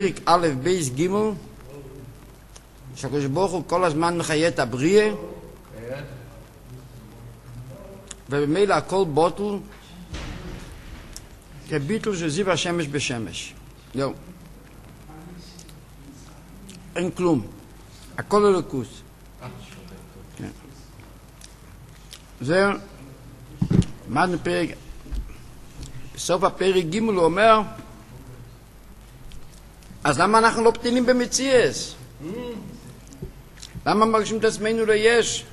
פרק א' בייס ג' שהקדוש ברוך הוא כל הזמן מחיה את הבריאה ובמילא הכל בוטל כביטול של זיו השמש בשמש. זהו, אין כלום, הכל אלוקות. זה למדנו פרק, בסוף הפרק ג' הוא אומר, אז למה אנחנו לא פתינים במציאס? למה מרגישים את עצמנו ליש?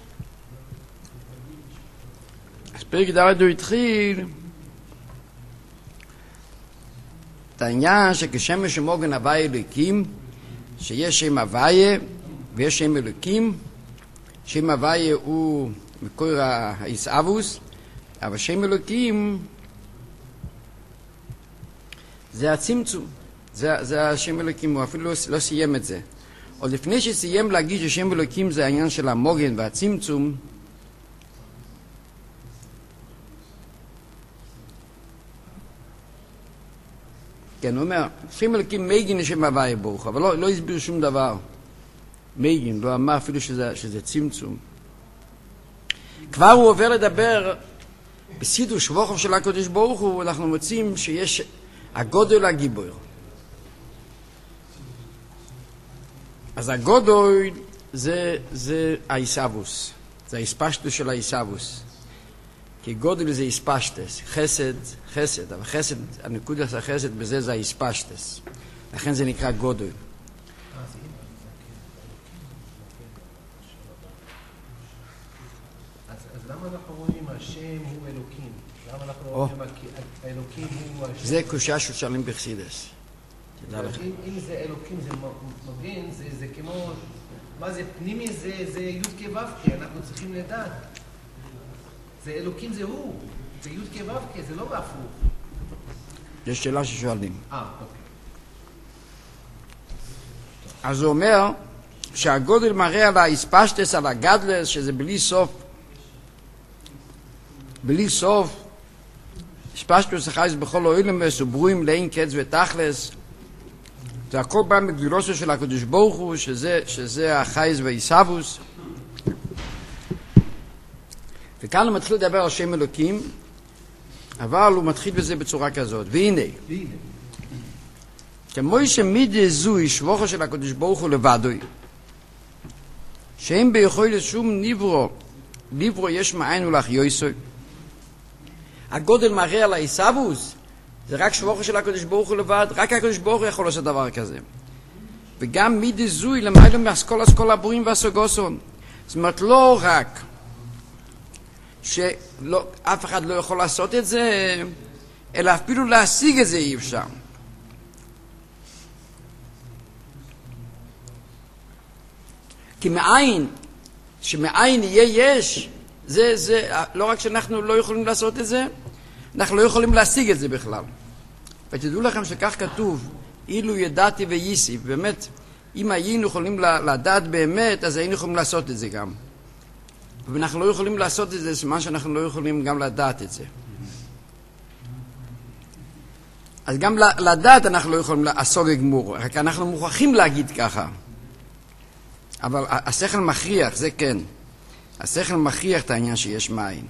אז פרק ד' הוא התחיל את העניין שכשם שמוגן הוויה אלוקים, שיש שם הוויה ויש שם אלוקים. שם הוויה הוא מקור האיסאבוס, אבל שם אלוקים זה הצמצום, זה השם אלוקים. הוא אפילו לא סיים את זה. עוד לפני שסיים להגיד ששם אלוקים זה העניין של המוגן והצמצום, כן, הוא אומר, שם אלוקים מגין לשם הוויה ברוך, אבל לא הסביר שום דבר. מגין, לא אמר אפילו שזה צמצום. כבר הוא עובר לדבר בסידור שבוכו של הקדוש ברוך הוא, אנחנו מוצאים שיש הגודל הגיבור. אז הגודל זה האיסאבוס, זה האיספשטוס של האיסאבוס. כי גודל זה איספשטס, חסד, אבל חסד, הנקודת החסד בזה זה האיספשטס. לכן זה נקרא גודל. אז למה אנחנו רואים השם הוא אלוקים? למה אנחנו רואים האלוקים הוא השם? זה קושיה ששאלים בחסידס. אם זה אלוקים זה מוגן, זה כמו, מה זה פנימי, זה י' כו' כ', אנחנו צריכים לדעת. זה אלוקים זה הוא, זה י' כו' כ', זה לא בהפוך. יש שאלה ששואלים. אוקיי. אז הוא אומר שהגודל מראה על האספשטס, על הגדלס, שזה בלי סוף, אספשטוס החייס בכל האילמס וברואים לאין קץ ותכלס. זה הכל בא מגדולוסו של הקדוש ברוך הוא, שזה החייס והאיסאבוס. וכאן הוא מתחיל לדבר על שם אלוקים, אבל הוא מתחיל בזה בצורה כזאת. והנה, כמו שמידי זוי שבוכו של הקדוש ברוך הוא לבדוי, שאין ביכולת שום נברו יש מאין ולך יויסוי. הגודל מראה על האיסאבוס, זה רק שבוכו של הקדוש ברוך הוא לבד, רק הקדוש ברוך הוא יכול לעשות דבר כזה. וגם מידי זוי למעלה מאסכול הבורים והסוגוסון. זאת אומרת, לא רק שאף אחד לא יכול לעשות את זה, אלא אפילו להשיג את זה אי אפשר. כי שמאין יהיה יש, זה לא רק שאנחנו לא יכולים לעשות את זה, אנחנו לא יכולים להשיג את זה בכלל. ותדעו לכם שכך כתוב, אילו ידעתי וייסיף, באמת, אם היינו יכולים לדעת באמת, אז היינו יכולים לעשות את זה גם. ואנחנו לא יכולים לעשות את זה, סימן שאנחנו לא יכולים גם לדעת את זה. אז גם לדעת אנחנו לא יכולים לעשות גמור, רק אנחנו מוכרחים להגיד ככה. אבל השכל מכריח, זה כן. השכל מכריח את העניין שיש מים.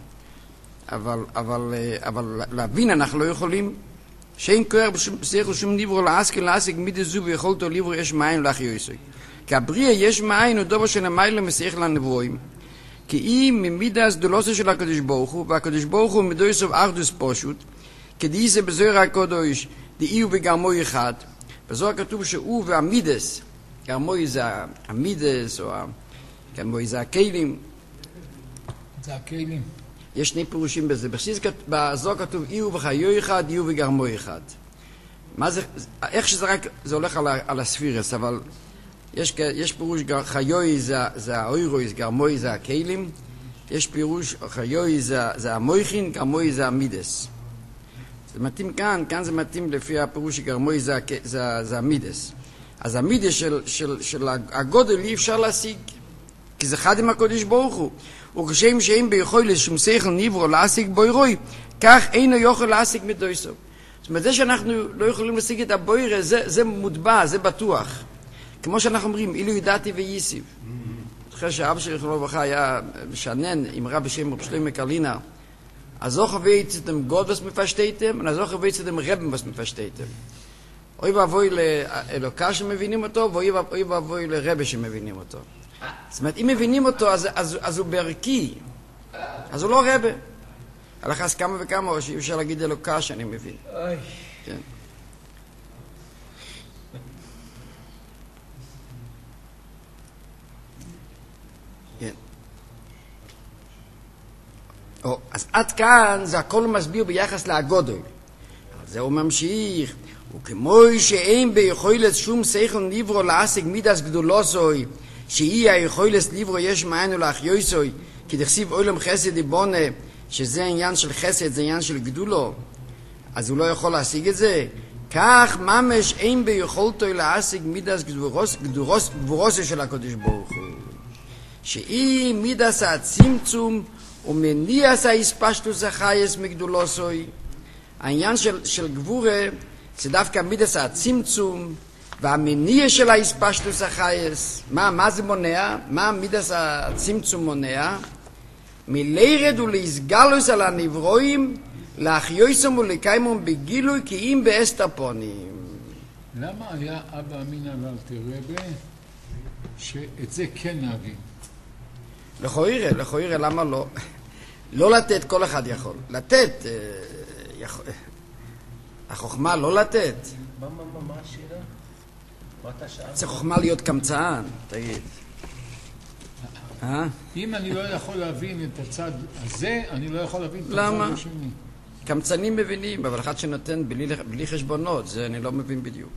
אבל להבין אנחנו לא יכולים. שאין כוח בשכל שום ניברו להשיג מידי זו ויכולתו ליברו יש מים לך יויסוי. כי הבריאה יש מים הוא דבר שנמיילה משכל הנברואים. כי אם ממידה הסדולוסו של הקדוש ברוך הוא, והקדוש ברוך הוא מדויסוב אחדוס פשוט, כדי זה בזוהר הקודש, דאי הוא וגרמוי אחד. בזוהר כתוב שהוא והמידס, גרמוי זה המידס, או גרמוי זה הכלים. זה הכלים. יש שני פירושים בזה. בזוהר כתוב אי הוא וחיו אחד, אי הוא וגרמוי אחד. מה זה, איך שזה רק, זה הולך על הספירס, אבל יש פירוש חיוי זה האוירויס, גרמוי זה הכלים. יש פירוש חיוי זה המויכין, גרמוי זה המידס. זה מתאים כאן זה מתאים לפי הפירוש שגרמוי זה המידס. אז המידס של הגודל אי אפשר להשיג, כי זה חד עם הקודש ברוך הוא. וכשם שאין ביכולת שום שכל נברו להשיג בוירוי, כך אינו יכול להשיג מדויסו. זאת זאת אומרת, זה שאנחנו לא יכולים להשיג את הבוירה, זה מוטבע, זה בטוח. כמו שאנחנו אומרים, אילו ידעתי וייסיב. אחרי שאבא שלי חלום וברכה היה משנן עם רב בשם רב שלמה קרלינר, אז auch weiß dem Gott, was mir versteht, und auch weiß dem Rebben, was mir versteht. אוי ואבוי לאלוקה שמבינים אותו, ואוי ואבוי לרבה שמבינים אותו. זאת אומרת, אם מבינים אותו, אז הוא בערכי. אז הוא לא רבה. הלכה כמה וכמה, או שאי אפשר להגיד אלוקה שאני מבין. כן. כן. אז עד כאן זה הכל מסביר ביחס להגודל. זה הוא ממשיך. וכמו שאין ביכולת שום שכל נברו להשיג מידס גדולוסוי, שהיא היכולת נברו יש מעיינו להחיוסוי, כי דכסיב עולם חסד יבונה, שזה עניין של חסד, זה עניין של גדולו, אז הוא לא יכול להשיג את זה. כך ממש אין ביכולתו להשיג מידס גבורוסו של הקדוש ברוך הוא, שהיא מידס הצמצום ומניעס ההספשטוס החייס מגדולוסוי. העניין של גבורה זה דווקא מידס הצמצום והמניע של ההספשטוס החייס. מה זה מונע? מה מידס הצמצום מונע? מלירד ולהסגלוס על הנברואים, להחיוסם ולקיימם בגילוי כי אם באסתרפונים. למה היה אבא אמינא לאלתר רבי שאת זה כן נבין? לכוירא, למה לא? לא לתת, כל אחד יכול. לתת, החוכמה לא לתת. מה השאלה? מה אתה שאל? זה חוכמה להיות קמצן, תגיד. אם אני לא יכול להבין את הצד הזה, אני לא יכול להבין את הצד למה? השני. קמצנים מבינים, אבל אחד שנותן בלי חשבונות, זה אני לא מבין בדיוק.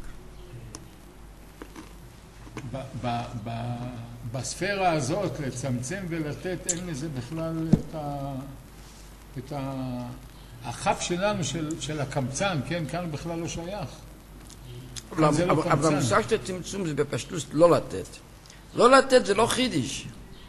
בספירה הזאת, לצמצם ולתת, אין לזה בכלל את החף שלנו של הקמצן, כן? כאן בכלל לא שייך. אבל המושג של צמצום זה בפשטות לא לתת. לא לתת זה לא חידיש.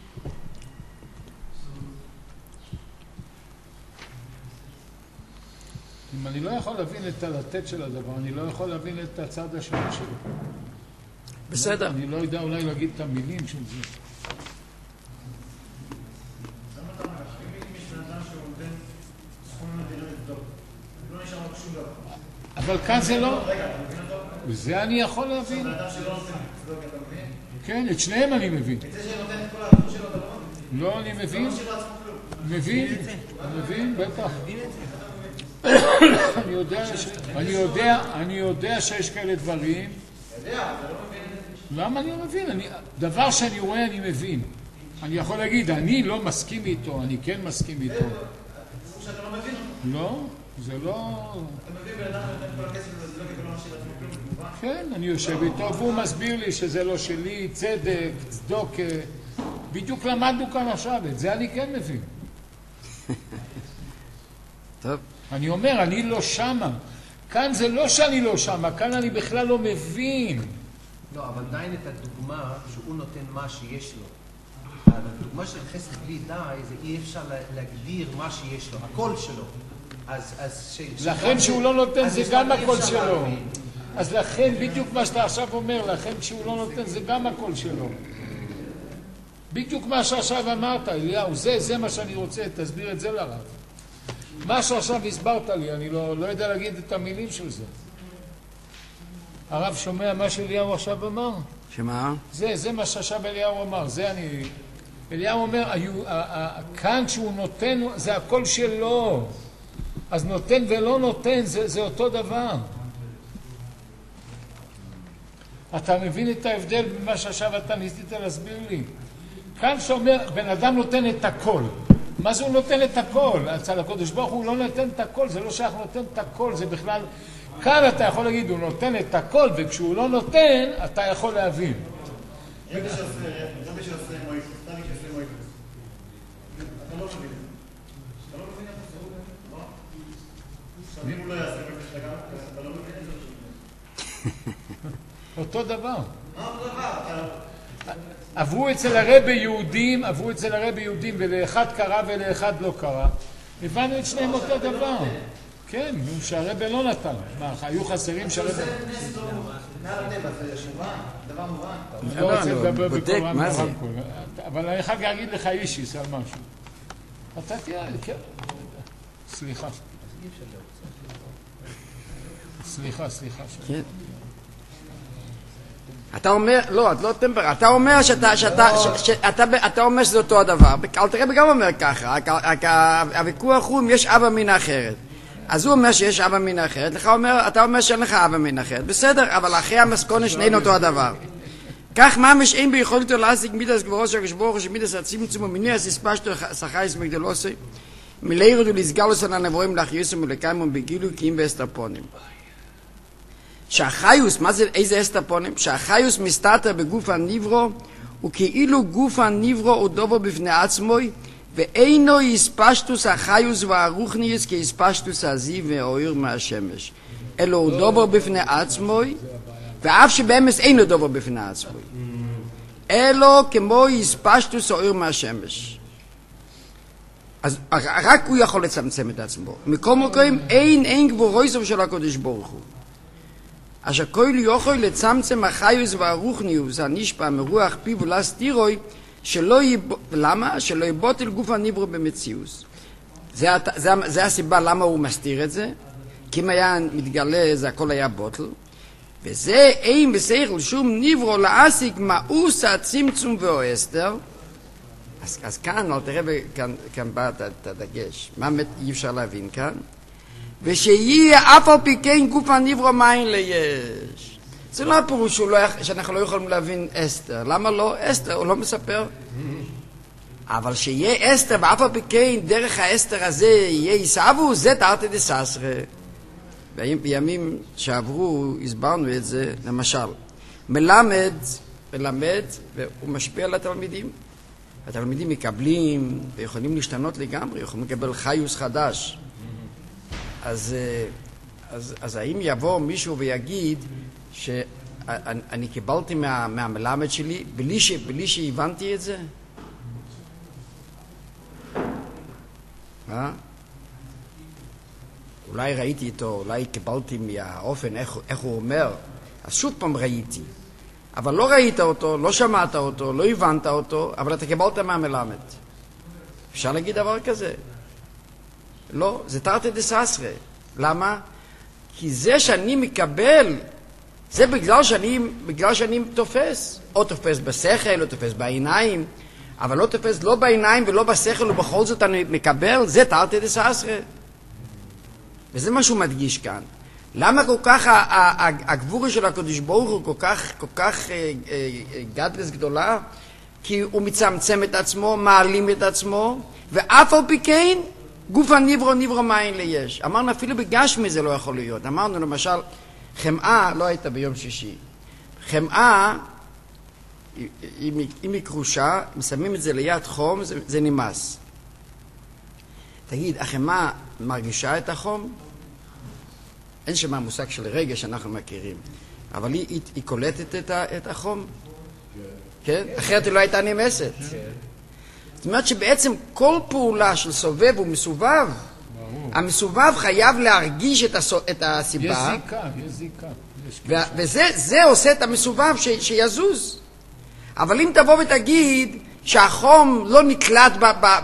אם אני לא יכול להבין את הלתת של הדבר, אני לא יכול להבין את הצד השני שלו. בסדר. אני לא יודע אולי להגיד את המילים של זה. אבל כאן זה לא. וזה אני יכול להבין. כן, את שניהם אני מבין. את זה שנותן את כל האחוז שלו, לא, אני מבין. מבין, בטח. אני יודע שיש כאלה דברים. למה אני לא מבין? דבר שאני רואה אני מבין. אני יכול להגיד, אני לא מסכים איתו, אני כן מסכים איתו. שאתה לא מבין אותו. לא, זה לא... אתה מבין בן אדם נותן כל הכסף וזה לא כדי לא משאיר עצמו כלום. כן, אני יושב איתו והוא מסביר לי שזה לא שלי, צדק, צדוק. בדיוק למדנו כאן עכשיו, את זה אני כן מבין. טוב. אני אומר, אני לא שמה. כאן זה לא שאני לא שמה, כאן אני בכלל לא מבין. לא, אבל עדיין את הדוגמה שהוא נותן מה שיש לו. הדוגמה של חסד בלי די, זה אי אפשר להגדיר מה שיש לו, הקול שלו. לכן שהוא לא נותן זה גם הקול שלו. אז לכן בדיוק מה שאתה עכשיו אומר, לכן שהוא לא נותן זה גם הקול שלו. בדיוק מה שעכשיו אמרת, אליהו, זה מה שאני רוצה, תסביר את זה לרב. מה שעכשיו הסברת לי, אני לא יודע להגיד את המילים של זה. הרב שומע מה שאליהו עכשיו אמר? שמה? זה מה שעכשיו אליהו אמר, אליהו אומר, כאן שהוא נותן, זה הכל שלו. אז נותן ולא נותן, זה אותו דבר. אתה מבין את ההבדל במה שעכשיו אתה ניסית להסביר לי? כאן שאומר, בן אדם נותן את הכל. מה זה הוא נותן את הכל? אצל הקדוש ברוך הוא לא נותן את הכל, זה לא שייך נותן את הכל, זה בכלל... כאן אתה יכול להגיד, הוא נותן את הכל, וכשהוא לא נותן, אתה יכול להבין. רבי שעושה מויפוס, תני שעושה מויפוס. אתה לא מבין. אתה לא מבין את זה? לא? אם הוא לא יעשה מויפוס לגמרי, אתה לא מבין את זה? אותו דבר. מה אותו דבר? עברו אצל הרבי יהודים, ולאחד קרה ולאחד לא קרה. הבנו את שניהם אותו דבר. כן, שהרבא לא נתן. מה, היו חסרים שהרבא... זה נס לא... מעל הטבע, זה מובן, דבר מובן. לא רוצה לדבר בודק, בקול מה זה? רמקול. אבל אני חייב להגיד לך אישיס על משהו. אתה תראה, כן. סליחה. סליחה. כן. אתה אומר, לא, את לא טמפר, אתה אומר אתה אומר שזה אותו הדבר. אל תראה גם אומר ככה, הוויכוח הוא אם יש אבא מן אחרת. אז הוא אומר שיש אבא מן אחרת, אתה אומר שאין לך אבא מן אחרת. בסדר, אבל אחרי המסכונה שנינו אותו הדבר. כך ממש אין ביכולתו להשיג מידס גבורו של הקדוש ברוך הוא שמידס הצמצום ומינוי הסיספשטו סחייס מגדלוסי מלהירד ולסגלוס על הנבואים להחיוסם ולקיימם בגילו כי אם באסטרפונים. שהחיוס, מה זה, איזה אסטרפונים? שהחיוס מסתתר בגוף הניברו וכאילו גוף הניברו הוא דובו בפני עצמוי ואינו יספשטוס החיוס והרוחניוס כיספשטוס הזיו והאויר מהשמש אלו הוא דובו בפני עצמוי ואף שבאמס אינו דובר בפני עצמוי אלו כמו יספשטוס האויר מהשמש. אז רק הוא יכול לצמצם את עצמו. מכל מקום אין גבורויסו של הקדוש ברוך הוא אשר כל יכול לצמצם החיוס והרוחניוס הנשפע מרוח פיו ולסתירוי למה? שלא יבוטל גוף הניברו במציאוס. זה הסיבה למה הוא מסתיר את זה, כי אם היה מתגלה זה הכל היה בוטל, וזה אין בשכל שום ניברו להשיג מאוס הצמצום והאסתר. אז כאן, תראה, כאן בא את הדגש, מה אי אפשר להבין כאן? ושיהיה אף על פי כן גוף הניברו מאין ליש. זה לא הפירוש שאנחנו לא יכולים להבין אסתר. למה לא? אסתר, הוא לא מספר. אבל שיהיה אסתר, ואף על פי כן דרך האסתר הזה יהיה יסעבו, זה תרתי דססרא. בימים שעברו הסברנו את זה, למשל, מלמד והוא משפיע על התלמידים. התלמידים מקבלים ויכולים להשתנות לגמרי, יכולים לקבל חיוס חדש. אז האם יבוא מישהו ויגיד שאני קיבלתי מהמלמד שלי בלי שהבנתי את זה? אולי ראיתי אותו, אולי קיבלתי מהאופן איך הוא אומר, אז שוב פעם ראיתי. אבל לא ראית אותו, לא שמעת אותו, לא הבנת אותו, אבל אתה קיבלת מהמלמד. אפשר להגיד דבר כזה? לא, זה תרתי דססרא. למה? כי זה שאני מקבל, זה בגלל שאני תופס. או תופס בשכל, או תופס בעיניים, אבל לא תופס לא בעיניים ולא בשכל, ובכל זאת אני מקבל, זה תרתי דססרא. וזה מה שהוא מדגיש כאן. למה כל כך הגבורה של הקדוש ברוך הוא כל כך גדלס גדולה? כי הוא מצמצם את עצמו, מעלים את עצמו, ואף על פי כן גוף הניברו מאין ליש. אמרנו אפילו בגשמי זה לא יכול להיות. אמרנו למשל, חמאה, לא הייתה ביום שישי. חמאה, אם היא קרושה, שמים את זה ליד חום, זה נמאס. תגיד, החמאה מרגישה את החום? אין שמה מושג של רגע שאנחנו מכירים, אבל היא קולטת את החום, כן? אחרת היא לא הייתה נמסת. זאת אומרת שבעצם כל פעולה של סובב ומסובב, המסובב חייב להרגיש את הסיבה, יש זיקה. וזה עושה את המסובב שיזוז. אבל אם תבוא ותגיד שהחום לא נקלט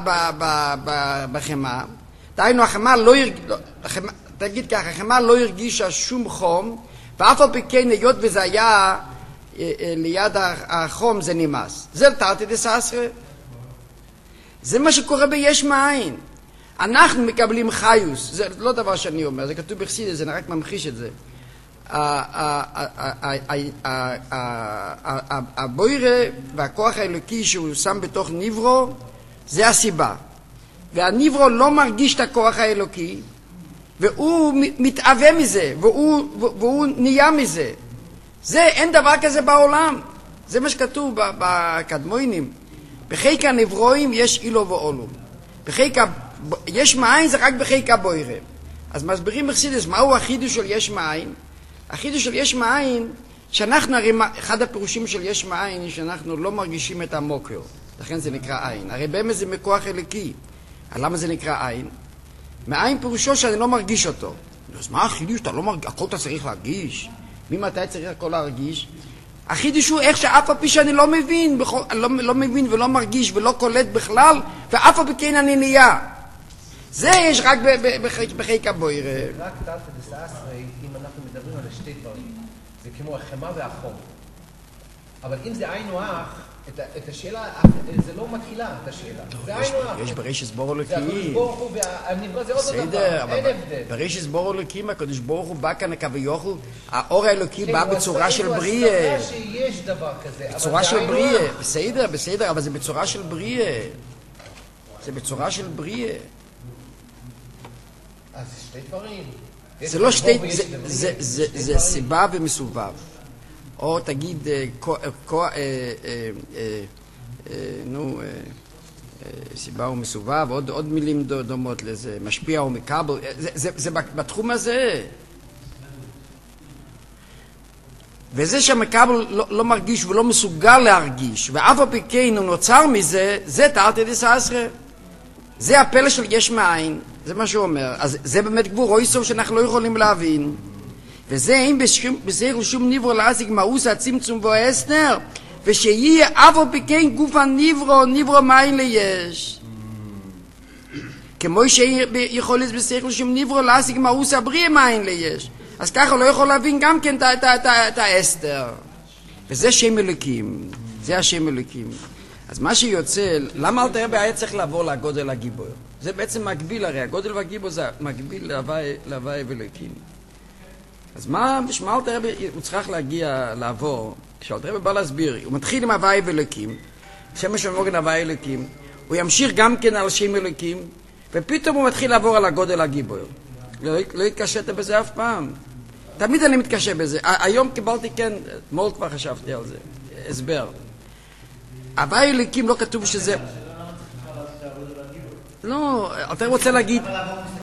בחמה, דהיינו החמה לא תגיד ככה, החמה לא הרגישה שום חום, ואף על פי כן היות וזה היה ליד החום זה נמאס. זה תרתי דססרא. זה מה שקורה ביש מאין. אנחנו מקבלים חיוס, זה לא דבר שאני אומר, זה כתוב בחסידות, זה רק ממחיש את זה. הבוירה והכוח האלוקי שהוא שם בתוך ניברו, זה הסיבה. והניברו לא מרגיש את הכוח האלוקי, והוא מתאווה מזה, והוא נהיה מזה. זה, אין דבר כזה בעולם. זה מה שכתוב בקדמונים. בחיק הנברואים יש אילו ואולום. יש מאין זה רק בחיק הבוירה. אז מסבירים בחסידות, מהו החידוש של יש מאין? החידוש של יש מאין, שאנחנו, אחד הפירושים של יש מאין, שאנחנו לא מרגישים את המוקר. לכן זה נקרא עין. הרי באמת זה מכוח אלוקי. למה זה נקרא עין? מאין פירושו שאני לא מרגיש אותו. אז מה החידוש? אתה לא מרגיש, הכל אתה צריך להרגיש. ממתי צריך הכל להרגיש? החידוש הוא איך שאף הפי שאני לא מבין, לא מבין ולא מרגיש ולא קולט בכלל, ואף הפי כן אני נהיה. זה יש רק בחיק הבויר. רק תרתי דסעשרי, אם אנחנו מדברים על שתי דברים, זה כמו החמה והחום. אבל אם זה היינו הך, את השאלה, זה לא מתחילה, את השאלה. זה היינו הך. יש ברשת בורו זה אלוקים. הקדוש ברוך הוא והנברא זה אותו דבר, אין הבדל. ברשת בורו אלוקים, הקדוש ברוך הוא בא כאן כביכול, האור האלוקי בא בצורה של בריאה. הוא עשה שיש דבר כזה, בצורה של בריאה. בסדר, אבל זה בצורה של בריאה. זה בצורה של בריאה. אז שתי דברים. זה לא שתי, זה סיבה ומסובב. או תגיד, סיבה ומסובב, עוד מילים דומות לזה, משפיע ומקבל, זה בתחום הזה. וזה שהמקבל לא מרגיש ולא מסוגל להרגיש, ואף על פי כן הוא נוצר מזה, זה תרתי דסעשרי. זה הפלא של יש מאין, זה מה שהוא אומר. אז זה באמת גבור או איסוף שאנחנו לא יכולים להבין. וזה אין בשכל שום נברו להשיג מאוס הצמצום והאסנר, ושיהיה אף על פי כן גוף הנברו מאין ליש. כמו שיכול להיות בשכל שום נברו להשיג מאוס הבריא מאין ליש. אז ככה לא יכול להבין גם כן את האסתר. וזה שם אלוקים. זה השם אלוקים. אז מה שיוצא, למה אל תראה היה צריך לעבור לגודל הגיבור? זה בעצם מקביל הרי, הגודל והגיבור זה מקביל להווי ואלוקים. אז מה אל תראה הוא צריך להגיע, לעבור? כשאל תראה בא להסביר, הוא מתחיל עם הווי ואלוקים, שם שמוגן הווי אלוקים, הוא ימשיך גם כן על שם אלוקים, ופתאום הוא מתחיל לעבור על הגודל הגיבור. לא התקשרת בזה אף פעם. תמיד אני מתקשה בזה. היום קיבלתי כן, מאוד כבר חשבתי על זה, הסבר. הווי אלוקים לא כתוב שזה... לא, אתה רוצה להגיד...